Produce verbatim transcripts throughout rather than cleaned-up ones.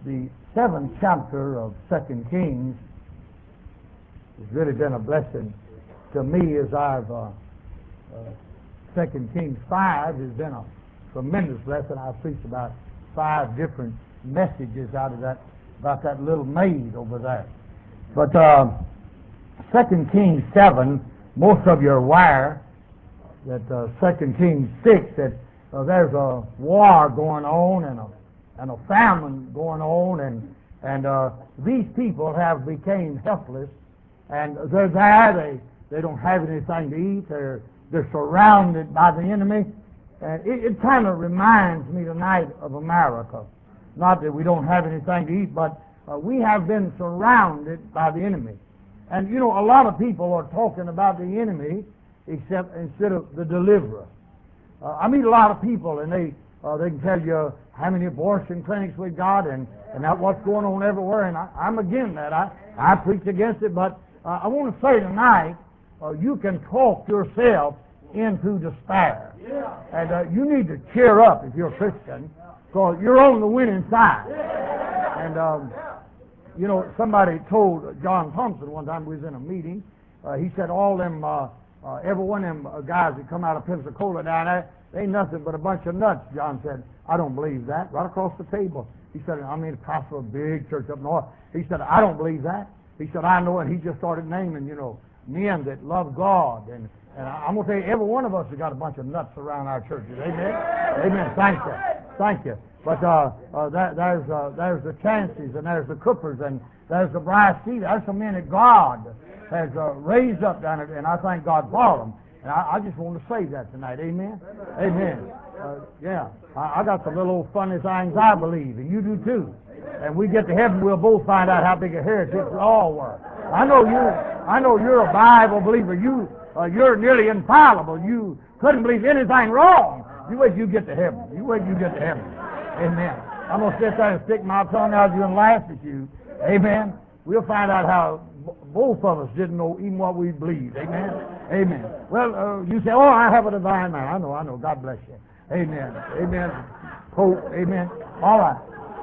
The seventh chapter of Second Kings has really been a blessing to me as I've uh, uh, Second Kings five has been a tremendous lesson. I've preached about five different messages out of that about that little maid over there. But uh, Second Kings seven, most of you are aware that uh, Second Kings six that uh, there's a war going on and a and a famine going on, and and uh, these people have become helpless, and they're there. They they don't have anything to eat. They're they're surrounded by the enemy, and it, it kind of reminds me tonight of America. Not that we don't have anything to eat, but uh, we have been surrounded by the enemy. And you know, a lot of people are talking about the enemy, except instead of the deliverer. Uh, I meet a lot of people, and they uh, they can tell you how many abortion clinics we've got, and and that what's going on everywhere. And I, I'm against that. I I preach against it, but uh, I want to say tonight, uh, you can talk yourself into despair, and uh, you need to cheer up if you're a Christian, because you're on the winning side. And um, you know, somebody told John Thompson one time, we was in a meeting, uh, he said all them, uh, uh, every one of them uh, guys that come out of Pensacola down there, they ain't nothing but a bunch of nuts. John said, I don't believe that. Right across the table. He said, I mean, a pastor of a big church up north. He said, I don't believe that. He said, I know it. He just started naming, you know, men that love God. And, and I'm going to tell you, every one of us has got a bunch of nuts around our churches. Amen? Amen. Thank you. Thank you. But uh, uh, that, there's, uh, there's the Chanceys, and there's the Coopers, and there's the Bryce Seed. There's some men that God has uh, raised up down there, and I thank God for them. And I, I just want to say that tonight. Amen? Amen. Uh, yeah. I, I got some little old funny things I believe, and you do too. And we get to heaven, we'll both find out how big a heretic we all were. I know you. I know you're a Bible believer. You, uh, you're nearly infallible. You couldn't believe anything wrong. You wait till you get to heaven. You wait till you get to heaven. Amen. I'm going to sit there and stick my tongue out at you and laugh at you. Amen. We'll find out how b- both of us didn't know even what we believed. Amen. Amen. Well, uh, you say, oh, I have a divine man. I know, I know. God bless you. Amen. Amen. Pope. Amen. All right.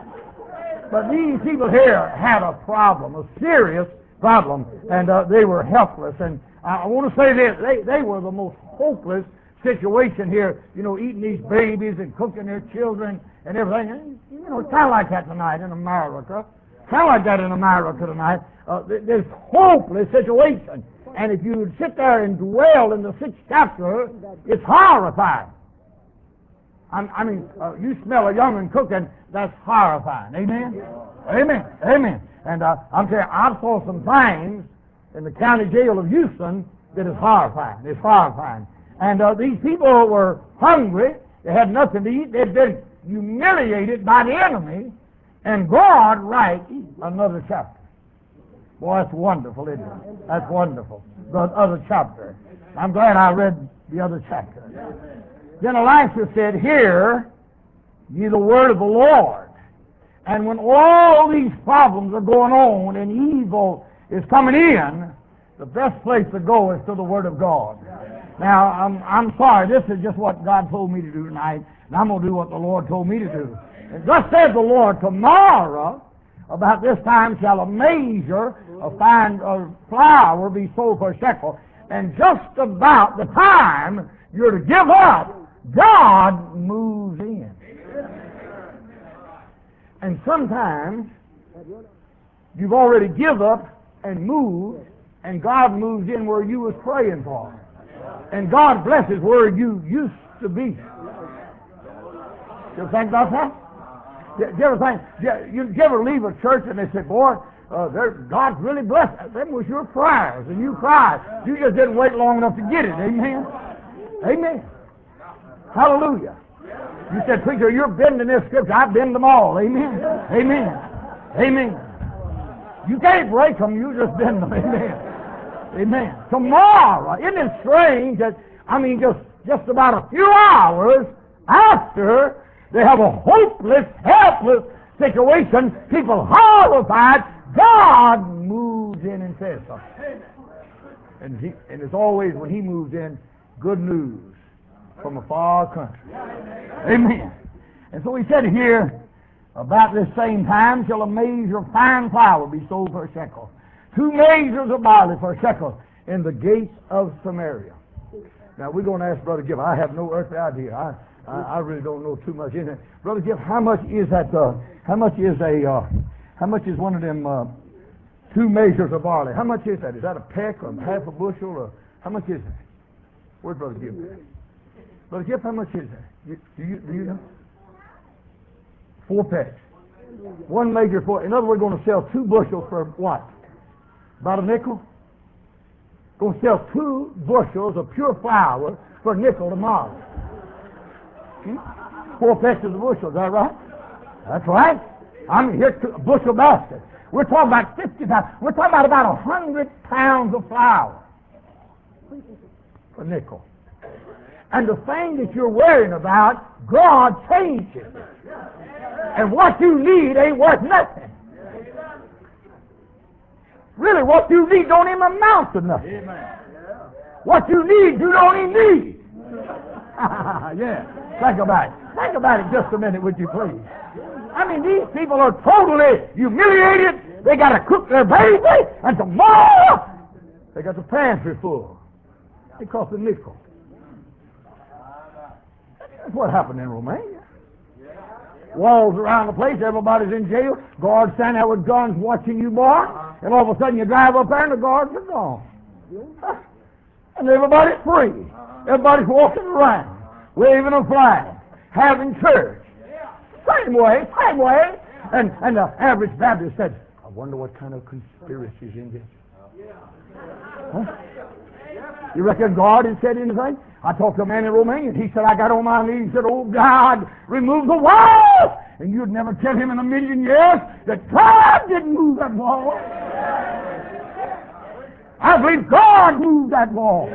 But these people here had a problem, a serious problem, and uh, they were helpless. And I want to say this, they, they were the most hopeless situation here, you know, eating these babies and cooking their children and everything. And, you know, it's kind of like that tonight in America. Kind of like that in America tonight. Uh, this hopeless situation. And if you sit there and dwell in the sixth chapter, it's horrifying. I'm, I mean, uh, you smell a young'un cooking, that's horrifying. Amen? Amen. Amen. And uh, I'm saying, I saw some things in the county jail of Houston that is horrifying. It's horrifying. And uh, these people were hungry. They had nothing to eat. They'd been humiliated by the enemy. And God writes another chapter. Boy, that's wonderful, isn't it? That's wonderful. The other chapter. I'm glad I read the other chapter. Then Elisha said, hear ye the word of the Lord. And when all these problems are going on and evil is coming in, the best place to go is to the word of God. Now, I'm, I'm sorry, this is just what God told me to do tonight, and I'm going to do what the Lord told me to do. And thus says the Lord, tomorrow, about this time shall a measure of fine uh, flour be sold for a shekel. And just about the time you're to give up, God moves in. And sometimes you've already give up and moved, and God moves in where you was praying for. And God blesses where you used to be. You ever think about that? You, you ever think? You, you ever leave a church and they say, "Boy, uh, God's really blessed." Them was your prayers, and you cried. You just didn't wait long enough to get it. Amen. Amen. Hallelujah. You said, "Preacher, you're bending this scripture. I've bended them all." Amen. Amen. Amen. You can't break them. You just bend them. Amen. Amen. Tomorrow, isn't it strange that, I mean, just, just about a few hours after they have a hopeless, helpless situation, people horrified, God moves in and says something. And, he, and it's always when He moves in, good news from a far country. Amen. And so He said here, About this same time shall a measure of fine flour be sold for a shekel, two measures of barley for a shekel in the gates of Samaria. Now we're going to ask Brother Gibb. I have no earthly idea. I, I, I really don't know too much in it. Brother Gibb, how much is that? Uh, how much is a? Uh, how much is one of them uh, two measures of barley? How much is that? Is that a peck or half a bushel or how much is that? Where's Brother Gibb? Brother Gibb, how much is that? You, do you do you know? Four pecks. One measure for. In other words, we're going to sell two bushels for what? About a nickel. Going to sell two bushels of pure flour for a nickel tomorrow. Hmm? Four pecks of the bushel, is that right? That's right. I mean, here's a bushel basket. We're talking about fifty pounds. We're talking about about a hundred pounds of flour for a nickel. And the thing that you're worrying about, God changes it. And what you need ain't worth nothing. Really, what you need don't even amount to nothing. Amen. What you need, you don't even need. Yeah. Think about it. Think about it just a minute, would you please? I mean, these people are totally humiliated. They got to cook their baby, and tomorrow they got the pantry full. It costs a nickel. That's what happened in Romania. Walls around the place, everybody's in jail, guards standing there with guns watching you, boy, and all of a sudden you drive up there and the guards are gone. And everybody's free. Everybody's walking around, waving a flag, having church. Same way, same way. And, and the average Baptist said, I wonder what kind of conspiracy's in this. Huh? You reckon God has said anything? I talked to a man in Romania. He said, I got on my knees and said, oh God, remove the wall. And you'd never tell him in a million years that God didn't move that wall. I believe God moved that wall.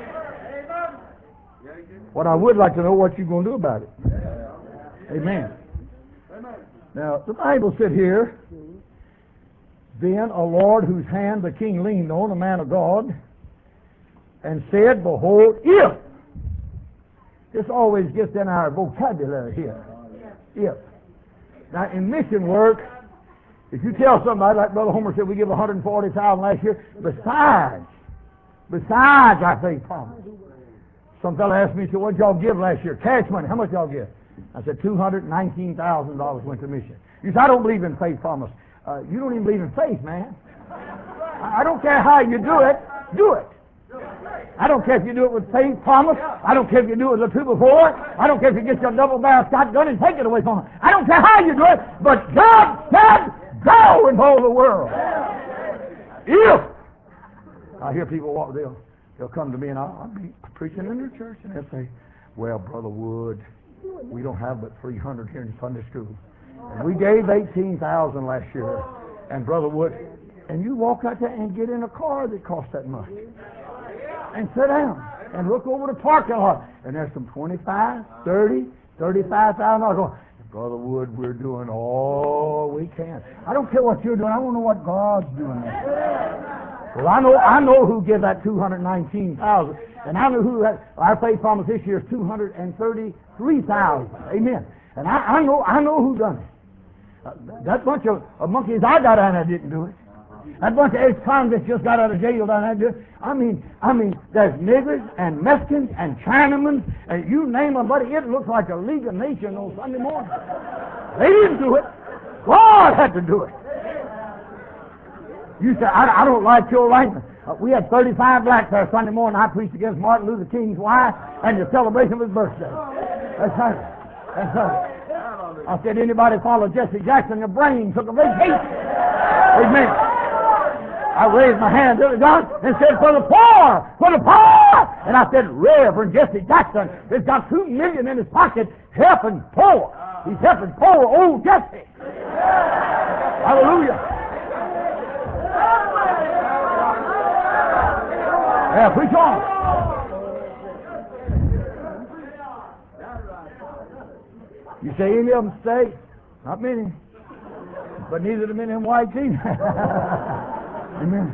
What I would like to know what you're going to do about it. Amen. Now, the Bible said here, then a Lord whose hand the king leaned on, a man of God, and said, behold, if. This always gets in our vocabulary here. If. Now, in mission work, if you tell somebody, like Brother Homer said, we give one hundred forty thousand dollars last year, besides, besides our faith promise. Some fellow asked me, he said, what did y'all give last year? Cash money, how much y'all give? I said, two hundred nineteen thousand dollars went to mission. You said, I don't believe in faith promise. Uh, you don't even believe in faith, man. I don't care how you do it, do it. I don't care if you do it with faith promise. I don't care if you do it with a two before. I don't care if you get your double barrel shotgun and take it away from them. I don't care how you do it, but God said, go into all the world. If I hear people walk, they'll they'll come to me and I'll, I'll be preaching in their church and they'll say, well, Brother Wood, we don't have but three hundred here in Sunday school. And we gave eighteen thousand last year. And Brother Wood, and you walk out there and get in a car that costs that much. And sit down and look over the parking lot. And there's some twenty-five, thirty, thirty-five thousand dollars going, Brother Wood, we're doing all we can. I don't care what you're doing. I want to know what God's doing. Well, I know I know who gave that two hundred nineteen thousand dollars. And I know who that, our faith promise this year is two hundred thirty-three thousand dollars. Amen. And I, I know I know who done it. Uh, that bunch of, of monkeys I got down there didn't do it. That bunch of ex-convicts just got out of jail down there. Did it. I mean, I mean, there's niggers and Mexicans and Chinamen, and you name them, buddy. It looks like a League of Nations on Sunday morning. They didn't do it. God had to do it. You say, I, I don't like your language. Uh, we had thirty-five blacks there Sunday morning. I preached against Martin Luther King's wife and the celebration of his birthday. That's right. That's right. I said, anybody follow Jesse Jackson, your brain took a vacation. Amen. I raised my hand to God and said, for the poor, for the poor. And I said, Reverend Jesse Jackson has got two million in his pocket helping poor. He's helping poor old Jesse. Hallelujah. Yeah, preach on. You say any of them stay? Not many. But neither the men in white either. Amen.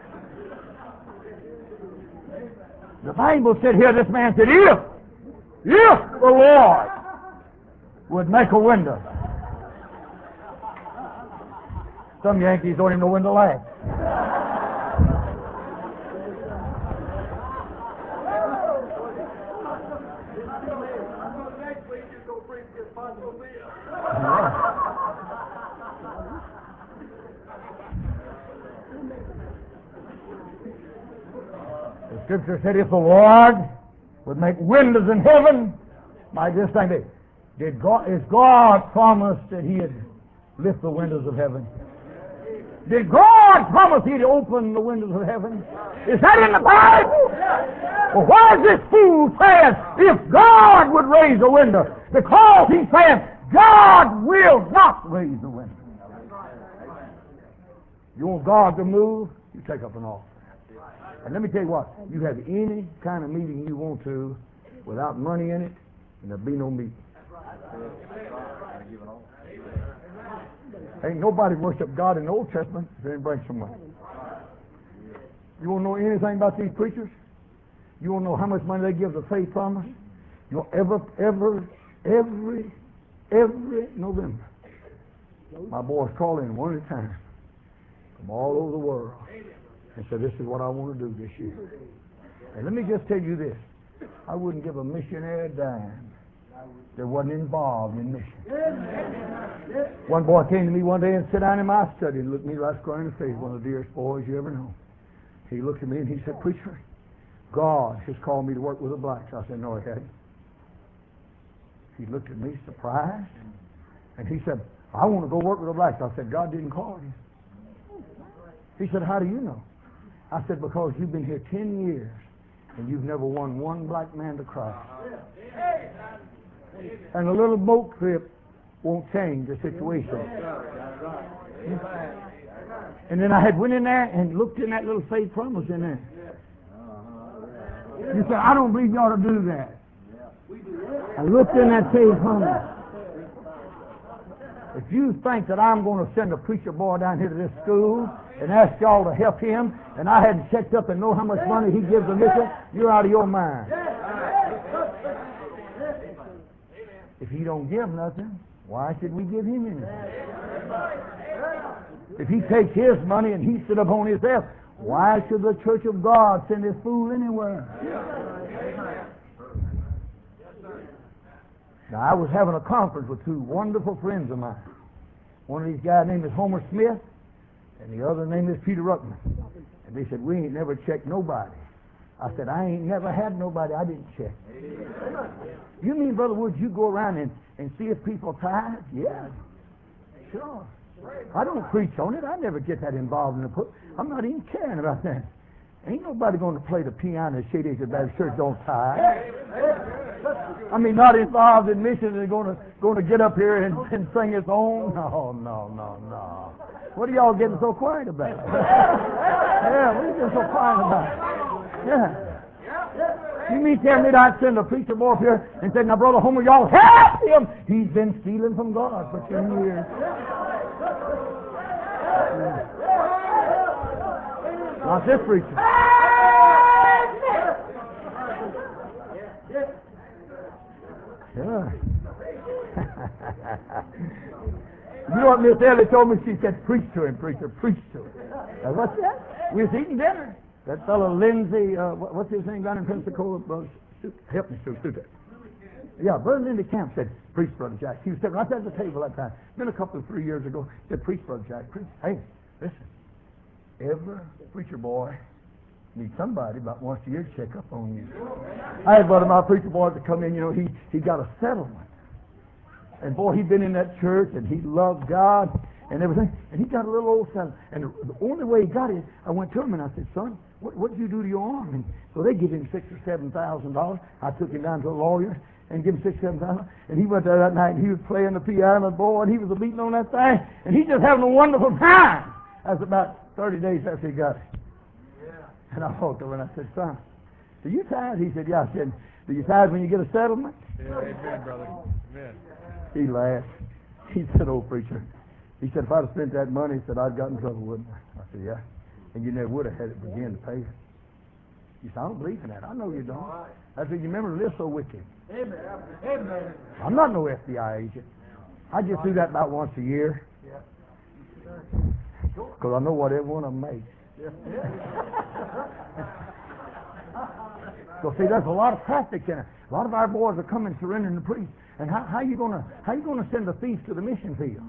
The Bible said here, this man said, if, if the Lord would make a window Some Yankees don't even know when to laugh. The Scripture said, if the Lord would make windows in heaven, might this thing be? Did God, is God promised that He'd lift the windows of heaven? Did God promise He'd open the windows of heaven? Is that in the Bible? Well, why is this fool saying, if God would raise a window? Because he's saying, God will not raise the window. You want God to move? You take up an offering. And let me tell you what, you have any kind of meeting you want to without money in it, and there'll be no meeting. Ain't nobody worship God in the Old Testament if they didn't bring some money. You want to know anything about these preachers? You want to know how much money they give the faith promise? You know, every, every, every, every November, my boys call in one at a time from all over the world and say, this is what I want to do this year. And let me just tell you this. I wouldn't give a missionary a dime that wasn't involved in mission. One boy came to me one day and sat down in my study and looked me right square in the face, one of the dearest boys you ever know. He looked at me and he said, preacher, God has called me to work with the blacks. I said, no, he hadn't. He looked at me surprised and he said, I want to go work with the blacks. I said, God didn't call you. He said, how do you know? I said, because you've been here ten years and you've never won one black man to Christ. And a little boat trip won't change the situation. And then I had went in there and looked in that little faith promise in there. You said, I don't believe you ought to do that. I looked in that faith promise. If you think that I'm going to send a preacher boy down here to this school and ask y'all to help him, and I hadn't checked up and know how much money he gives a mission, you're out of your mind. If he don't give nothing, why should we give him anything? If he takes his money and he sit up on himself, why should the Church of God send this fool anywhere? Now, I was having a conference with two wonderful friends of mine. One of these guys named is Homer Smith, and the other name is Peter Ruckman. And they said, we ain't never checked nobody. I said, I ain't never had nobody I didn't check. You mean, Brother Woods, you go around and, and see if people tithe? Yeah, sure. I don't preach on it. I never get that involved in the put. I'm not even caring about that. Ain't nobody going to play the piano at Shady Acres Baptist Church don't tithe. I mean, not involved in missions and going to going to get up here and, and sing his own. No, no, no, no. What are y'all getting so quiet about? Yeah, what are you getting so quiet about? Yeah. You mean tell me that I'd send a preacher boy up here and say, now, Brother Homer, y'all help him. He's been stealing from God for ten years. Not this preacher. Yeah. You know what Miss Ellie told me? She said, preach to him, preacher, preach to him. Now, what's that? We was eating dinner. That fellow Lindsay, uh, what, what's his name down in Pensacola? Brother, help me, Sue, do that. Yeah, Brother Lindsay Camp said, preach, Brother Jack. He was sitting right there at the table that time. Been a couple of three years ago. He said, preach, Brother Jack, preach. Hey, listen. Every preacher boy needs somebody about once a year to check up on you. I had one of my preacher boys to come in, you know, he, he got a settlement. And boy, he'd been in that church and he loved God and everything. And he got a little old settlement. And the, the only way he got it, I went to him and I said, son, what what did you do to your arm? And so they give him six or seven thousand dollars. I took him down to a lawyer and give him six, seven thousand. And he went there that night and he was playing the piano, boy, and he was beating on that thing. And he just having a wonderful time. That's about thirty days after he got it. Yeah. And I walked over and I said, son, do you tithe? He said, yeah. I said, do you tithe when you get a settlement? Yeah, amen, brother. Amen. He laughed. He said, oh, preacher. He said, if I'd have spent that money, he said, I'd got in trouble, wouldn't I? I said, yeah. And you never would have had it begin to pay it. He said, I don't believe in that. I know you don't. I said, you remember to live so wicked. Amen. Amen. I'm not no F B I agent. I just do that about once a year. Yeah. because I know what every one of them makes. So see, there's a lot of tactics in it. A lot of our boys are coming surrendering to priests. And how, how you gonna how you gonna send a thief to the mission field?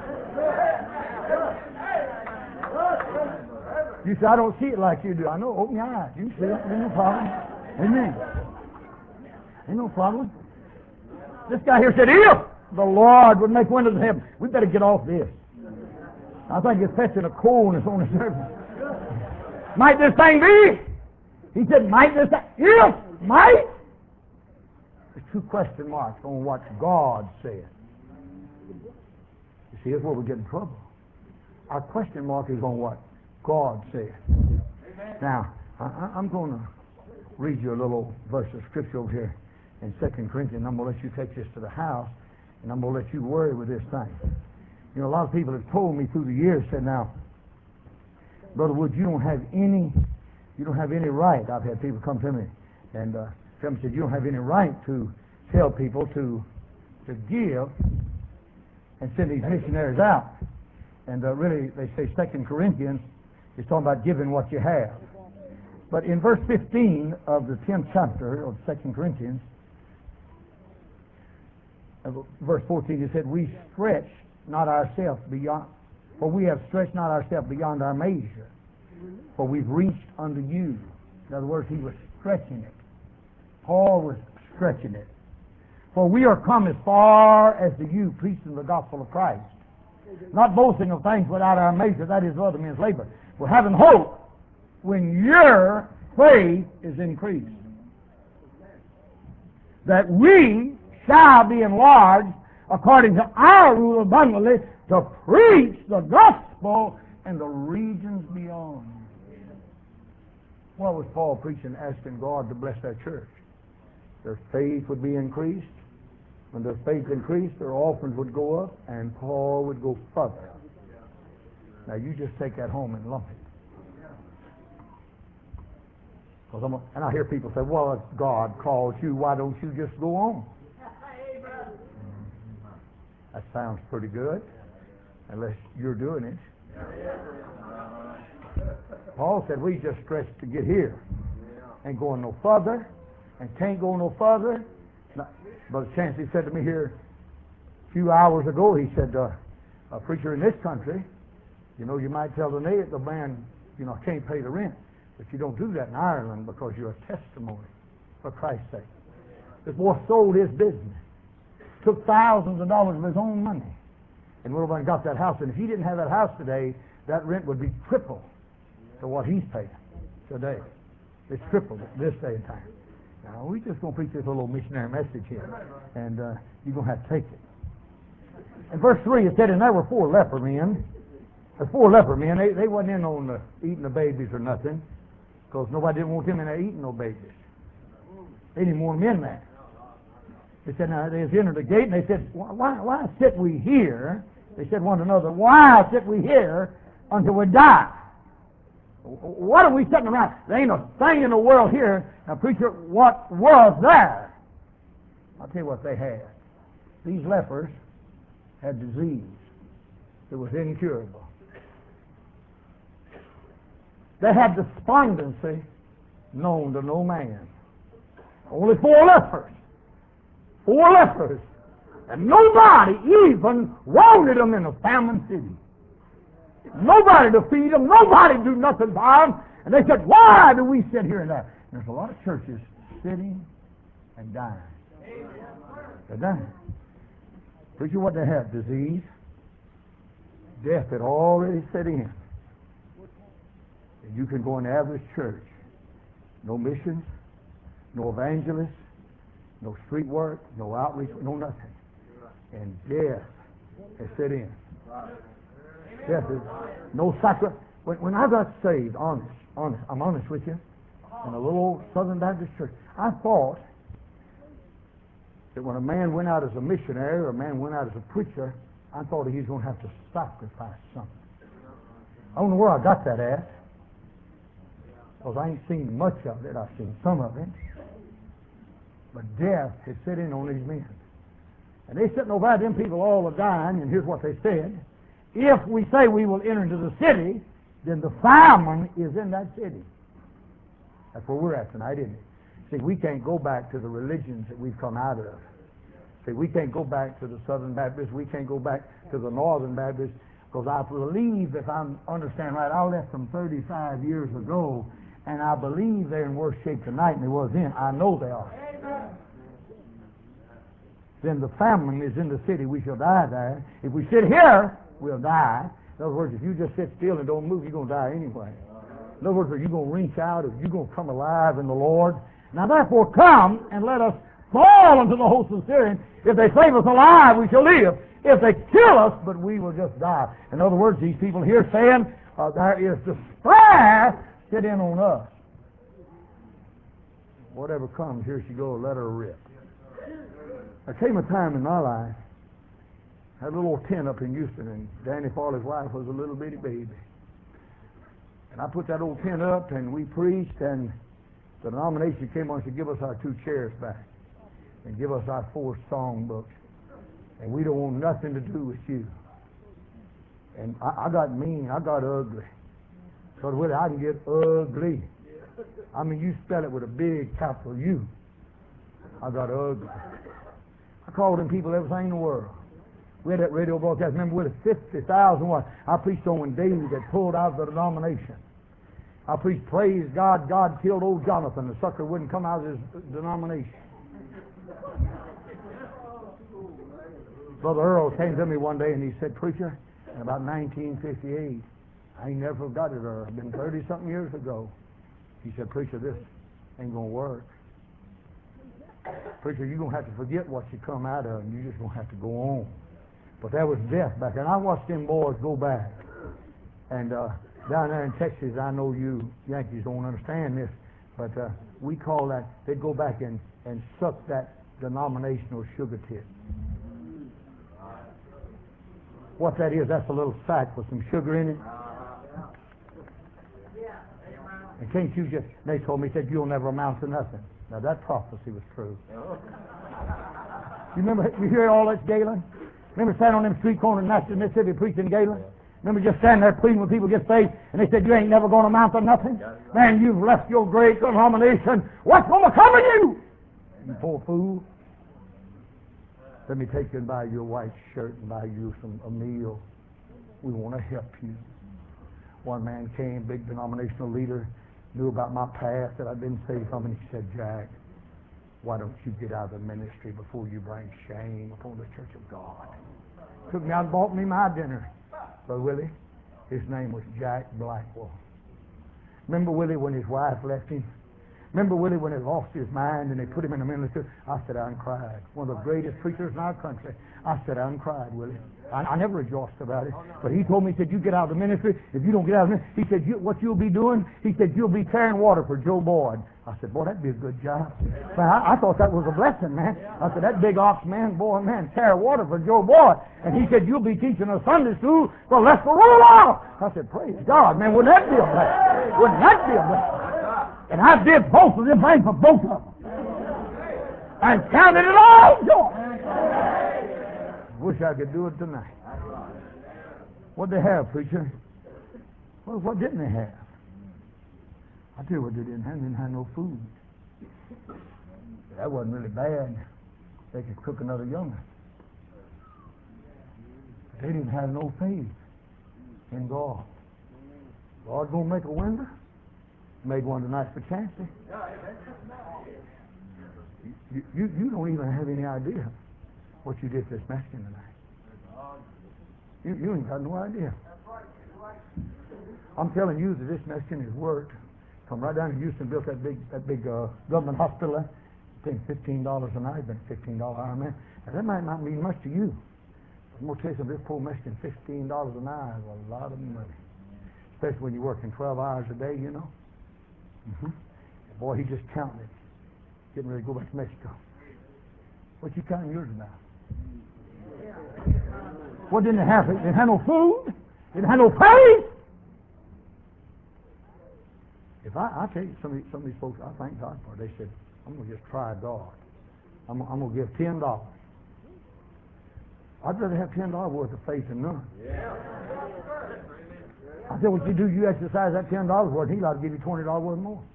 You say, I don't see it like you do. I know. Open your eyes. You see it. Ain't no problem. Amen. Ain't no problem. This guy here said, if the Lord would make windows of heaven, we better get off this. I think it's fetching a coldness on the surface. Might this thing be? He said, might this thing? If, might? There's two question marks on what God said. You see, here's where we get in trouble. Our question mark is on what God said. Amen. Now, I, I'm going to read you a little verse of Scripture over here in Second Corinthians. I'm going to let you take this to the house, and I'm going to let you worry with this thing. You know, a lot of people have told me through the years, said, now, Brother Wood, you don't have any, you don't have any right. I've had people come to me and uh, tell me, said, you don't have any right to tell people to to give and send these missionaries out. And uh, really, they say Second Corinthians is talking about giving what you have. But in verse fifteen of the tenth chapter of Second Corinthians, uh, verse fourteen, it said, we stretch not ourselves beyond, for we have stretched not ourselves beyond our measure, for we've reached unto you. In other words, he was stretching it. Paul was stretching it. For we are come as far as to you, preaching the gospel of Christ, not boasting of things without our measure, that is other men's labor. We're having hope when your faith is increased, that we shall be enlarged according to our rule abundantly to preach the gospel in the regions beyond. What was Paul preaching, asking God to bless that church? Their faith would be increased. When their faith increased, their offerings would go up, and Paul would go further. Now you just take that home and lump it. I'm, and I hear people say, well, if God calls you, why don't you just go on? That sounds pretty good, unless you're doing it. Paul said, we just stretched to get here. Ain't going no further, and can't go no further. Brother Chancey said to me here a few hours ago, he said, uh, a preacher in this country, you know, you might tell the, na- the man, you know, can't pay the rent, but you don't do that in Ireland because you're a testimony for Christ's sake. This boy sold his business, took thousands of dollars of his own money, and went over and got that house. And if he didn't have that house today, that rent would be triple to what he's paying today. It's tripled at this day and time. Now, we're just going to preach this little missionary message here, and uh, you're going to have to take it. In verse three, it said, and there were four leper men. The four leper men, they, they wasn't in on the, eating the babies or nothing, because nobody didn't want them in there eating no babies. They didn't want them in there. They said, now, they entered the gate, and they said, why, why sit we here? They said one to another, why sit we here until we die? What are we sitting around? There ain't a thing in the world here. Now, preacher, what was there? I'll tell you what they had. These lepers had disease that was incurable. They had despondency known to no man. Only four lepers. Four lepers. And nobody even wanted them in a famine city. Nobody to feed them. Nobody to do nothing for them. And they said, why do we sit here and die? There's a lot of churches sitting and dying. They're dying. Preacher, what they have? Disease. Death had already set in. And you can go in the average church. No missions, no evangelists, no street work, no outreach, no nothing. And death has set in. Death is no sacrifice. When, when I got saved, honest, honest, I'm honest with you, in a little old Southern Baptist church, I thought that when a man went out as a missionary or a man went out as a preacher, I thought he was going to have to sacrifice something. I don't know where I got that at, because I ain't seen much of it. I've seen some of it. But death had set in on these men. And they sitting over there, them people all are dying, and here's what they said. if we say we will enter into the city, then the famine is in that city. That's where we're at tonight, isn't it? See, we can't go back to the religions that we've come out of. See, we can't go back to the Southern Baptists. We can't go back to the Northern Baptists, because I believe, if I understand right, I left them thirty-five years ago, and I believe they're in worse shape tonight than they was then. I know they are. Amen. Then the famine is in the city. We shall die there. If we sit here, we'll die. In other words, if you just sit still and don't move, you're going to die anyway. In other words, are you going to reach out? Are you going to come alive in the Lord? Now, therefore, come and let us fall into the host of Syrians. If they save us alive, we shall live. If they kill us, but we will just die. In other words, these people here saying, uh, there is despair set in on us. Whatever comes, here she goes, let her rip. There came a time in my life, I had a little old tent up in Houston, and Danny Farley's wife was a little bitty baby. And I put that old tent up, and we preached, and the denomination came on to give us our two chairs back and give us our four song books. And we don't want nothing to do with you. And I, I got mean. I got ugly. Because with it, I can get ugly. I mean, you spell it with a big capital U. I got ugly. I called them people everything in the world. We had that radio broadcast. Remember, with fifty thousand what? I preached on when David got pulled out of the denomination. I preached, praise God, God killed old Jonathan. The sucker wouldn't come out of his denomination. Brother Earl came to me one day and he said, preacher, in about nineteen fifty-eight, I ain't never forgot it, Earl. It's been thirty-something years ago. He said, preacher, this ain't going to work. Preacher, you're going to have to forget what you come out of, and you're just going to have to go on. But there was death back there. And I watched them boys go back. And uh, down there in Texas, I know you Yankees don't understand this, but uh, we call that, they'd go back and, and suck that denominational sugar tip. What that is, that's a little sack with some sugar in it. And can't you just, they told me, said, you'll never amount to nothing. Now that prophecy was true. You remember, you hear all that, Galen? Remember standing on them street corners in Nashville, Mississippi, preaching, Galen? Remember just standing there pleading when people get saved, and they said, you ain't never going to amount to nothing? Man, you've left your great denomination. What's going to come of you? You poor fool. Let me take you and buy you a white shirt and buy you some a meal. We want to help you. One man came, big denominational leader, knew about my past, that I'd been saved from, and he said, Jack, why don't you get out of the ministry before you bring shame upon the church of God? Took me out and bought me my dinner. Brother Willie, his name was Jack Blackwell. Remember Willie when his wife left him? Remember Willie when he lost his mind and they put him in the ministry? I sat down and cried. One of the greatest preachers in our country. I sat down and cried, Willie. I, I never rejoiced about it. But he told me, he said, you get out of the ministry. If you don't get out of the ministry, he said, you, what you'll be doing, he said, you'll be carrying water for Joe Boyd. I said, boy, that'd be a good job. Man, I, I thought that was a blessing, man. I said, that big ox man, boy, man, carry water for Joe Boyd. And he said, you'll be teaching a Sunday school for Lester Roloff. I said, praise God, man, wouldn't that be a blessing? Wouldn't that be a blessing? And I did both of them things for both of them. And counted it all joy. Wish I could do it tonight. What'd they have, preacher? Well, what didn't they have? I tell you what they didn't have. They didn't have no food. That wasn't really bad. They could cook another younger. But they didn't have no faith in God. God gonna make a window. Made one tonight for Chancey. You, you, you don't even have any idea what you did to this Mexican tonight. You, you ain't got no idea. I'm telling you that this Mexican has worked. Come right down to Houston, built that big that big uh, government hospital there. Paying fifteen dollars a night, been fifteen dollars an hour, man. Now, that might not mean much to you. I'm going to tell you something, this poor Mexican, fifteen dollars an hour is a lot of money. Especially when you're working twelve hours a day, you know. Mm-hmm. Boy, he just counting it. Getting ready to go back to Mexico. What you counting yours about? What didn't they have? They didn't have no food. They didn't have no faith. If I, I tell you, some of, these, some of these folks, I thank God for it. They said, I'm going to just try God. I'm, I'm going to give ten dollars. I'd rather have ten dollars worth of faith than none. I said, what you do, you exercise that ten dollars worth, he'll ought to give you twenty dollars worth more.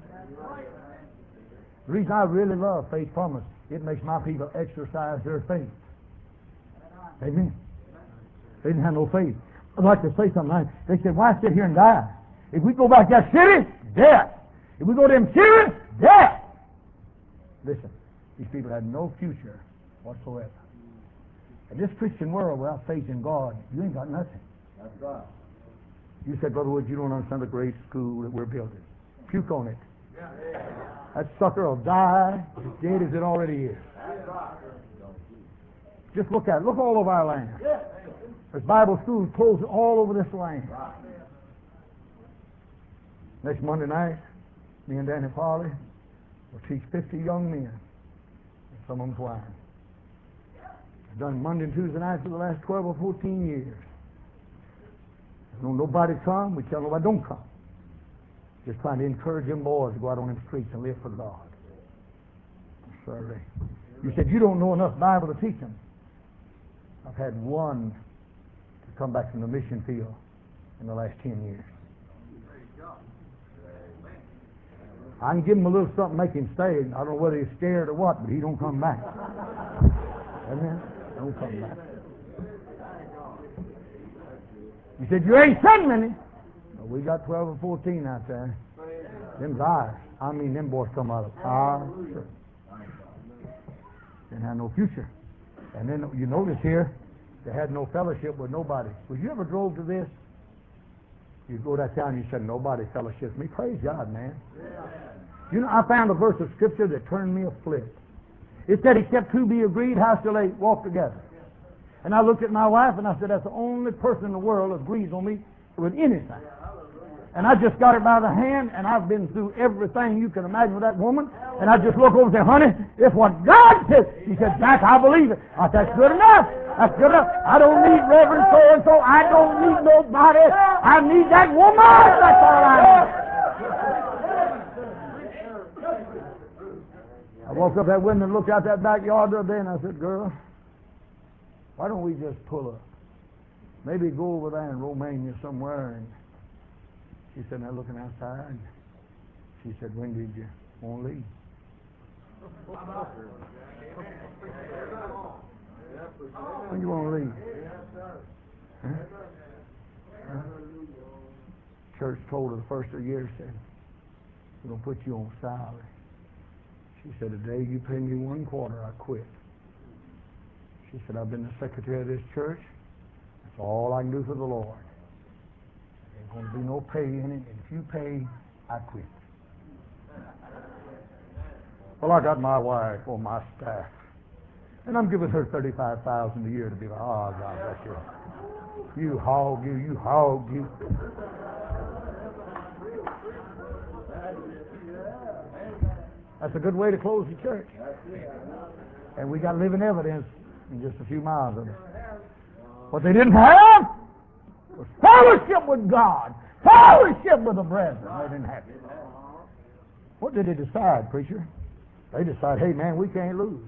The reason I really love faith promise, it makes my people exercise their faith. Amen. They didn't have no faith. I'd like to say something. They said, why sit here and die? If we go back to that city, death. If we go to them cities, death. Listen, these people had no future whatsoever. In this Christian world without faith in God, you ain't got nothing. That's right. You said, Brother Woods, you don't understand the great school that we're building. Puke on it. That sucker will die as dead as it already is. Just look at it. Look all over our land. There's Bible schools closed all over this land. Next Monday night, me and Danny Farley will teach fifty young men. And some of them's blind. I've done Monday and Tuesday nights for the last twelve or fourteen years. Don't nobody come, we tell nobody don't come. Just trying to encourage them boys to go out on them streets and live for God. Sorry. You said you don't know enough Bible to teach them. I've had one to come back from the mission field in the last ten years. I can give him a little something, make him stay. I don't know whether he's scared or what, but he don't come back. Amen? Don't come back. You said, you ain't sent many. Well, we got twelve or fourteen out there. Them's ours. I mean, them boys come out of our church. Didn't have no future. And then you notice here, they had no fellowship with nobody. Was you ever drove to this? You go to that town and you said, nobody fellowships me. Praise God, man. You know, I found a verse of Scripture that turned me a flip. It said, except two be agreed, how shall they walk together? And I looked at my wife and I said, that's the only person in the world that agrees on me with anything. And I just got her by the hand, and I've been through everything you can imagine with that woman. And I just look over and say, honey, it's what God says. She said, Jack, I believe it. I said, that's good enough. That's good enough. I don't need Reverend so-and-so. I don't need nobody. I need that woman. That's all I need. I walked up that window and looked out that backyard the other day, and I said, girl, why don't we just pull up? Maybe go over there in Romania somewhere. And she said, now looking outside. She said, when did you want to leave? When you want to leave? Huh? Huh? Church told her the first of the year, said, we're going to put you on salary. She said, the day you pay me one quarter, I quit. She said, I've been the secretary of this church. That's all I can do for the Lord. There ain't going to be no pay in it, and if you pay, I quit. Well, I got my wife on my staff, and I'm giving her thirty-five thousand dollars a year to be like, oh, God bless you. You hog, you, you hog, you. That's a good way to close the church. And we got living evidence in just a few miles of it. What they didn't have was fellowship with God, fellowship with the brethren. They didn't have it. What did they decide, preacher? They decided, hey, man, we can't lose.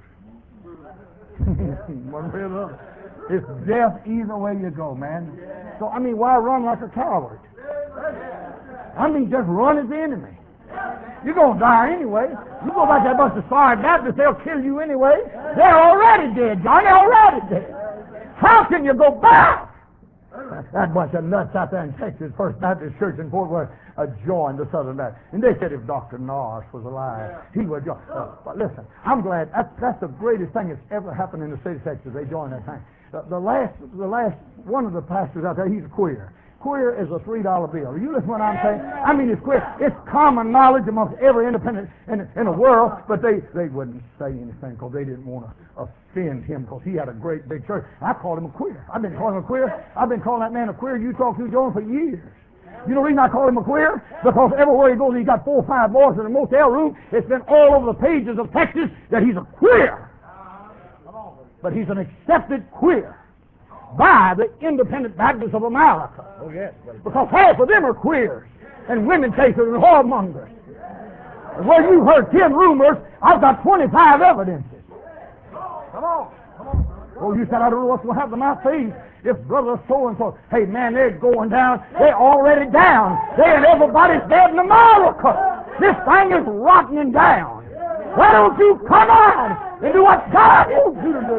One way or another. It's death either way you go, man. So, I mean, why run like a coward? I mean, just run as the enemy. You're going to die anyway. You go back to that bunch of sorry Baptists, they'll kill you anyway. They're already dead, John. They're already dead. How can you go back? That bunch of nuts out there in Texas, First Baptist Church in Fort Worth, uh, joined the Southern Baptist. And they said if Doctor Norris was alive, he would join. Uh, but listen, I'm glad. That's, that's the greatest thing that's ever happened in the state of Texas. They joined that thing. The, the last, the last one of the pastors out there, he's a queer. Queer is a three dollar bill. You listen to what I'm saying? I mean, it's queer. It's common knowledge amongst every independent in, in the world, but they, they wouldn't say anything because they didn't want to offend him because he had a great big church. I called him a queer. I've been calling him a queer. I've been calling that man a queer you talk to John for years. You know the reason I call him a queer? Because everywhere he goes, he's got four or five boys in a motel room. It's been all over the pages of Texas that he's a queer. But he's an accepted queer by the Independent Baptists of America. Oh, yes. Because half of them are queers and women chasers and whoremongers. And where you heard ten rumors, I've got twenty-five evidences. Come on. Come on. Oh, you said, I don't know what's going to happen to my faith if brother so-and-so, hey, man, they're going down. They're already down. They and everybody's dead in America. This thing is rotting down. Why don't you come on and do what God wants you to do?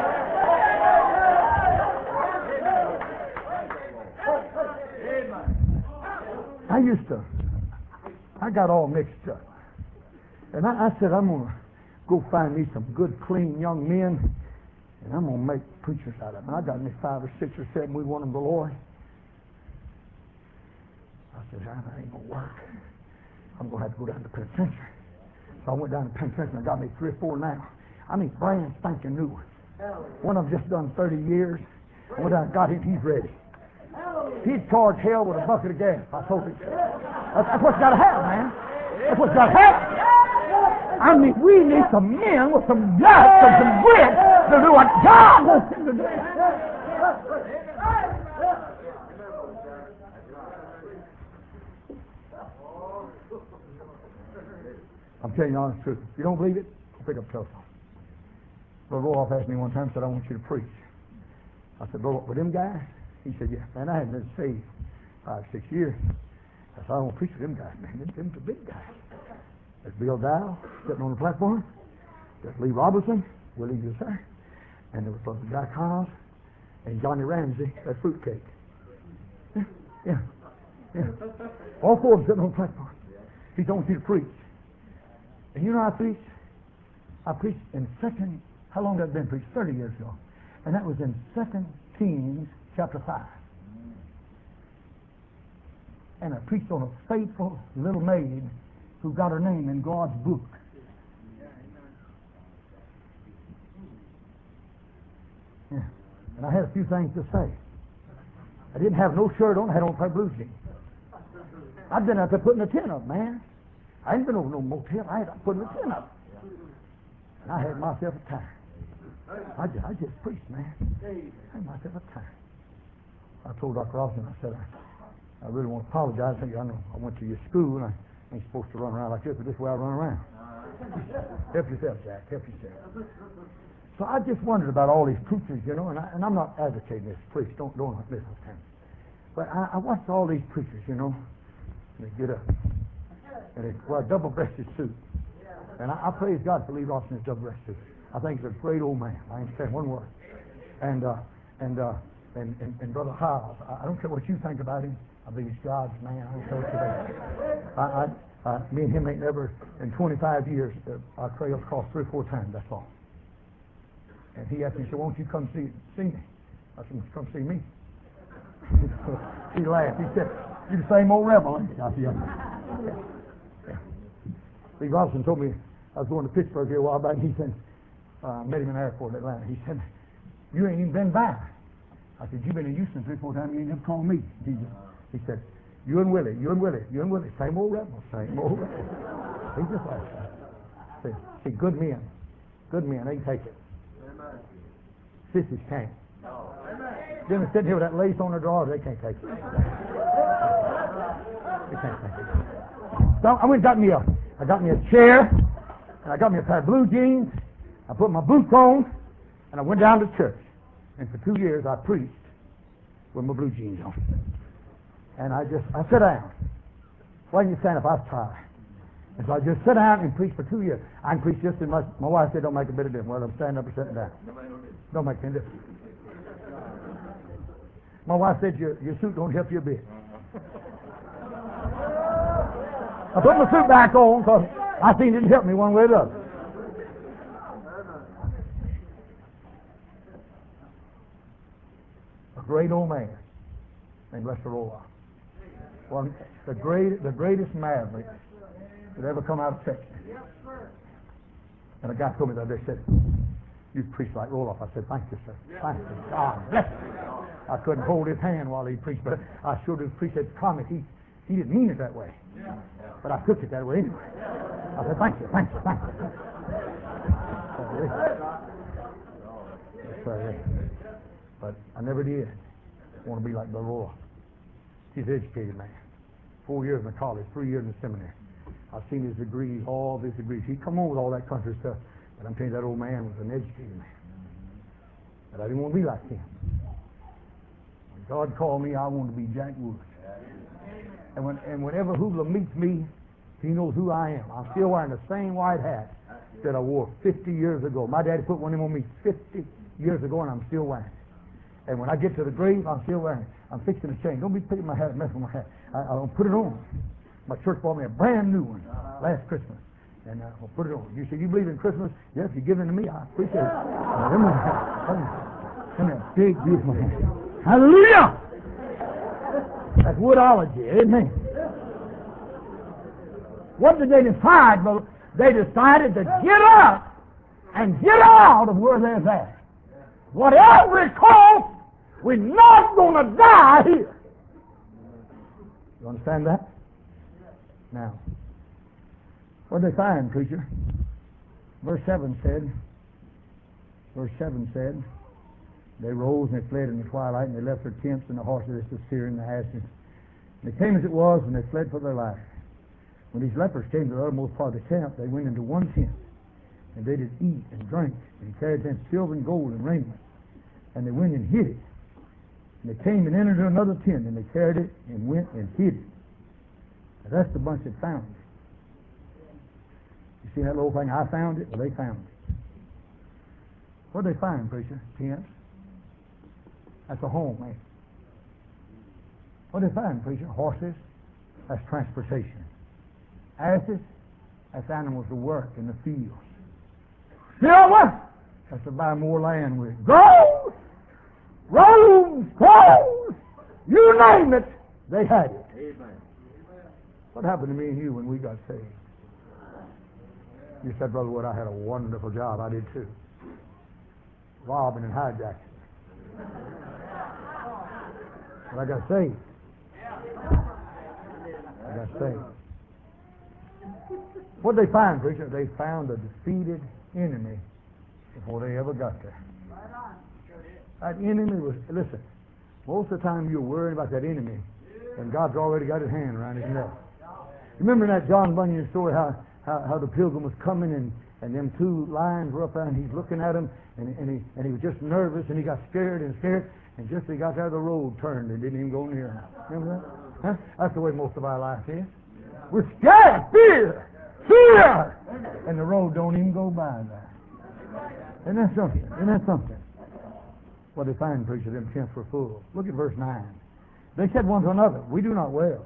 I used to, I got all mixed up. And I, I said, I'm going to go find me some good, clean young men, and I'm going to make preachers out of them. I got me five or six or seven. We want them to the Lord. I said, that ain't going to work. I'm going to have to go down to the penitentiary. So I went down to the penitentiary and I got me three or four now. I mean, brand spanking new ones. One of them just done thirty years. I went down and got him. He's ready. He'd charge hell with a bucket of gas. I told him. That's, that's what you got to have, man. That's what you got to have. I mean, we need some men with some guts and some grit to do what God wants them to do. I'm telling you the honest truth. If you don't believe it, pick up the telephone. Brother Roloff asked me one time, said, I want you to preach. I said, Brother, with them guys? He said, yeah. Man, I hadn't been saved five, six years. I said, I don't preach with them guys, man. Them, them the big guys. There's Bill Dow sitting on the platform. There's Lee Robertson, Willie User, and there was Brother Jack Howes and Johnny Ramsey, that fruitcake. Yeah, yeah, yeah. All four of them sitting on the platform. He don't want you to preach. And you know I preached? I preached in second, how long had that been preached? thirty years ago. And that was in Second Kings chapter five. And I preached on a faithful little maid who got her name in God's book. Yeah. And I had a few things to say. I didn't have no shirt on. I had on my blue jeans. I'd been out there putting a tent up, man. I ain't been over no motel. I had putting a tent up. And I had myself a time. I just, I just preached, man. I had myself a time. I told Doctor Austin, I said, I, I really want to apologize. I, I know I went to your school, and I ain't supposed to run around like this, but this is the way I run around. Help yourself, Jack. Help yourself. So I just wondered about all these preachers, you know, and, I, and I'm not advocating this. Please, don't, don't misunderstand. But I, I watched all these preachers, you know, and they get up, and they wear a double-breasted suit. And I, I praise God for Lee Robertson's double-breasted suit. I think he's a great old man. I ain't saying one word. And uh, and, uh, and and and Brother Howes, I, I don't care what you think about him. I believe he's God's man. I don't care what you think. I, I, I, me and him ain't never in twenty-five years. Uh, our trails crossed three or four times. That's all. And he asked me, he said, "Won't you come see see me?" I said, "Won't you come see me?" He laughed. He said, "You're the same old rebel." Ain't you? I said, "Yeah." Yeah. Lee Robinson told me I was going to Pittsburgh here a while back. And he said, uh, met him in the airport in Atlanta. He said, "You ain't even been back." I said, "You've been in Houston three, four times. You ain't never called me." He, he said, "You and Willie, you and Willie, you and Willie, same old rebel, same old rebel." He just laughed. See, see, good men, good men, they can take it. Sissies can't. Then they're sitting here with that lace on their drawers, they can't take it. They can't take it. So I went and got me a, I got me a chair, and I got me a pair of blue jeans. I put my boots on, and I went down to church. And for two years I preached with my blue jeans on. And I just, I sat down. Why didn't you stand up? I was tired. And so I just sat down and preached for two years. I can preach just as much. My wife said, "Don't make a bit of difference whether I'm standing up or sitting down." Don't make any difference. My wife said, your, your suit don't help you a bit. I put my suit back on because I seen it didn't help me one way or the other. A great old man named Lester Roloff. One, the great, the greatest maverick that ever come out of Texas. And a guy told me the other day, said, "You preach like Roloff." I said, "Thank you, sir. Thank you. God bless you." I couldn't hold his hand while he preached, but I sure did appreciate the comment. He, he didn't mean it that way. But I took it that way anyway. I said, "Thank you, thank you, thank you." That's right. But I never did want to be like Brother Roloff. He's an educated man. Four years in college, three years in seminary. I've seen his degrees, all his degrees. He come on with all that country stuff. But I'm telling you, that old man was an educated man. But I didn't want to be like him. When God called me, I wanted to be Jack Woods. And, when, and whenever Hoodlum meets me, he knows who I am. I'm still wearing the same white hat that I wore fifty years ago. My daddy put one of them on me fifty years ago, and I'm still wearing it. And when I get to the grave, I'm still wearing it. I'm fixing a change. Don't be picking my hat and messing with my hat. I, I'll put it on. My church bought me a brand new one last Christmas. And uh, I'll put it on. You say, you believe in Christmas? Yes, you give it to me. I appreciate it. Uh, come here. Come here. Big, beautiful hat. Hallelujah! That's woodology. Amen. What did they decide? Well, they decided to get up and get out of where they're at. Whatever it costs, we're not going to die here. You understand that? Now, what did they find, preacher? Verse seven said, verse seven said, they rose and they fled in the twilight, and they left their tents and the horses, the steer and the asses. And it came as it was when they fled for their life. When these lepers came to the uttermost part of the camp, they went into one tent, and they did eat and drink, and carried them silver and gold and raiment. And they went and hid it. And they came and entered into another tent, and they carried it and went and hid it. And that's the bunch that found it. You see that little thing? I found it, or they found it. What did they find, preacher? Tents. That's a home, man. What did they find, preacher? Horses. That's transportation. Asses. That's animals to work in the fields. Silver. That's to buy more land with. Gold. Roads. Clothes. You name it, they had it. Amen. What happened to me and you when we got saved? You said, Brother Wood, I had a wonderful job. I did too. Robbing and hijacking. But I got saved. I got saved. What did they find, preacher? They found a defeated enemy before they ever got there. That enemy was, listen, most of the time you're worried about that enemy, and God's already got his hand around his neck. Remember in that John Bunyan story how, how, how the pilgrim was coming and, and them two lions were up there and he's looking at them and, and, he, and he was just nervous and he got scared and scared and just as he got there the road turned and didn't even go near him. Remember that? Huh? That's the way most of our life is. We're scared, fear, fear, and the road don't even go by there. Isn't that something? Isn't that something? What they find, preacher, them tents were full. Look at verse nine. They said one to another, we do not well.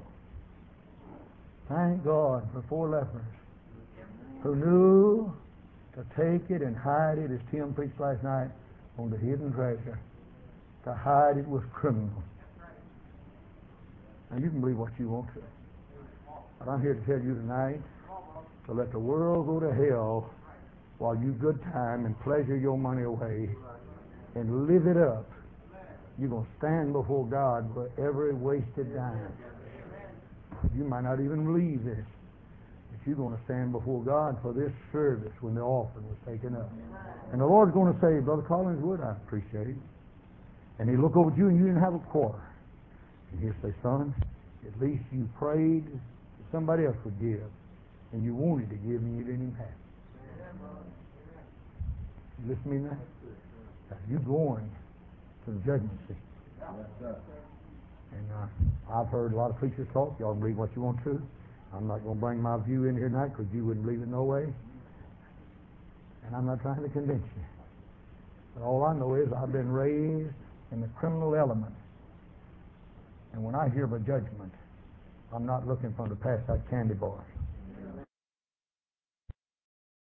Thank God for four lepers who knew to take it and hide it, as Tim preached last night on the hidden treasure. To hide it was criminal. Now you can believe what you want to. But I'm here to tell you tonight to let the world go to hell while you good time and pleasure your money away and live it up. You're going to stand before God for every wasted dime. You might not even believe this, but you're going to stand before God for this service when the offering was taken up. And the Lord's going to say, Brother Collins Wood, I appreciate it. And he'll look over at you and you didn't have a quarter. And he'll say, son, at least you prayed that somebody else would give. And you wanted to give and you didn't even have it. You listen to me now? You're going to the judgment seat. And uh, I've heard a lot of preachers talk. Y'all can believe what you want to. I'm not going to bring my view in here tonight because you wouldn't believe it no way. And I'm not trying to convince you. But all I know is I've been raised in the criminal element. And when I hear of a judgment, I'm not looking for them to pass out candy bars.